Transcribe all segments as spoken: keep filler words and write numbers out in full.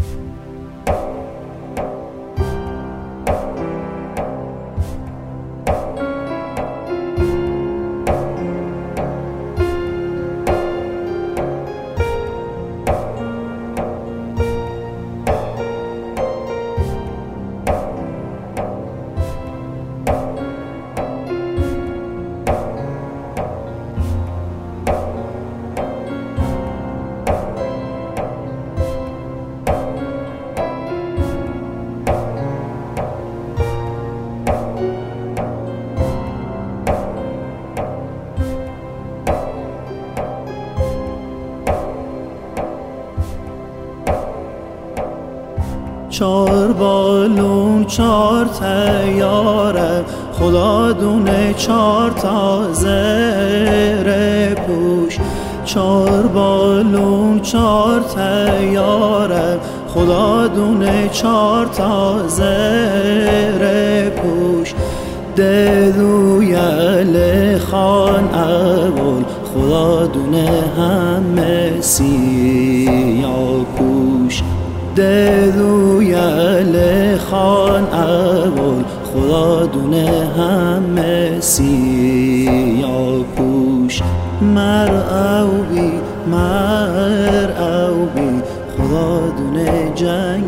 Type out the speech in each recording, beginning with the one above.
چار بالون چار تیاره، خدا دونه چار تا زره پوش. چار بالون چار تیاره، خدا دونه چار تا زره پوش. دلوی علی خان اول، خدا دونه همه سیاه پوش. دلوی علی خان اول، خدا دونه همه سیاه پوش. مر او بی مر او بی، خدا دونه جنگ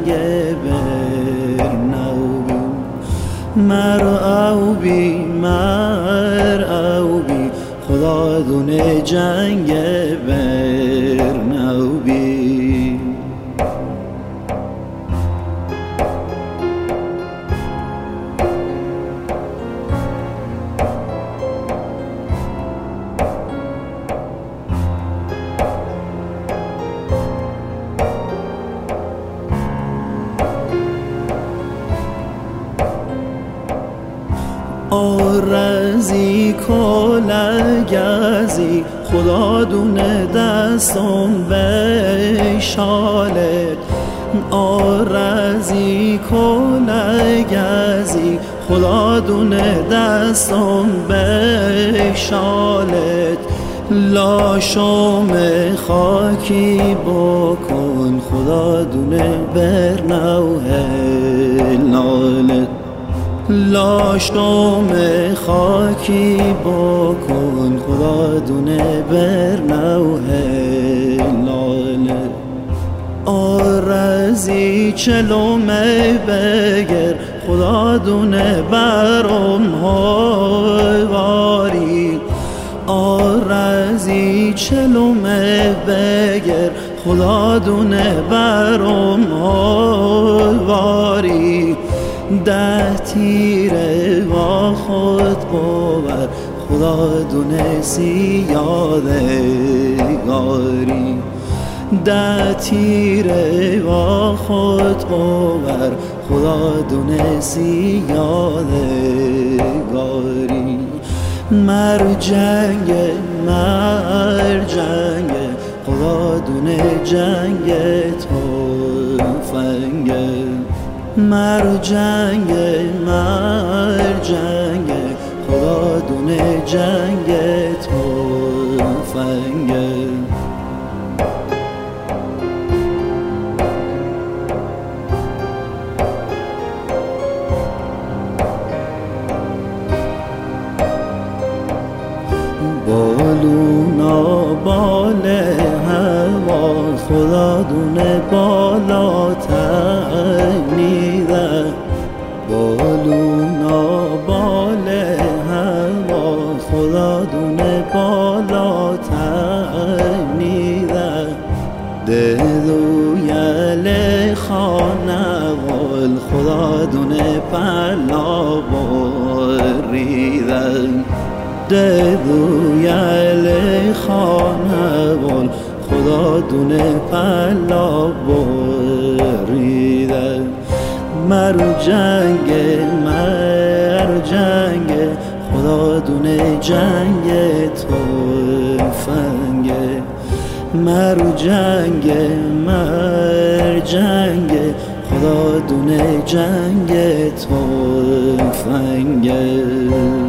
برنوبی. مر او بی مر او بی، خدا دونه جنگ برنوبی. آرزی کلگزی، خدا دونه دستم بشالت. آرزی کلگزی، خدا دونه دستم بشالت. لاشم خاکی بکن، خدا دونه برنو هلالت. لاشم خاکی بکن، خدا دونه برنو هلالت. آرزی چلومه بگر، خدا دونه برم هواری. آرزی چلومه بگر، خدا دونه برم هواری. ده تیره با خود باور، خدا دونه زیاده گاری. ده تیره با خود باور، خدا دونه زیاده گاری. مر جنگ مر جنگ، خدا دونه جنگ تفنگه. مر جنگ مر جنگ، خدا دونه جنگ تفنگه. بالونا بال هوا، خدا دونه بالاتر میره. بالونا بال هوا، خدا دونه بالاتر میره. دلوی علی خان اول، خدا دونه پلا بریده. دلوی علی خان اول، خدا دونه پلا بریده. مر جنگ مر جنگ، خدا دونه جنگ تفنگه. مر جنگ مر جنگ، خدا دونه جنگ تفنگه.